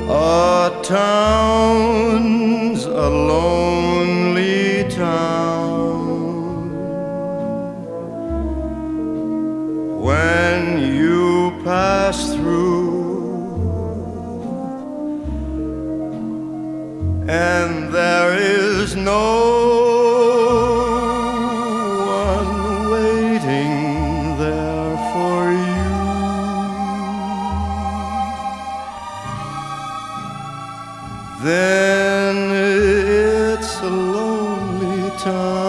A town's a lonely town when you pass through, and there is no one waiting there for you. Then it's a lonely time.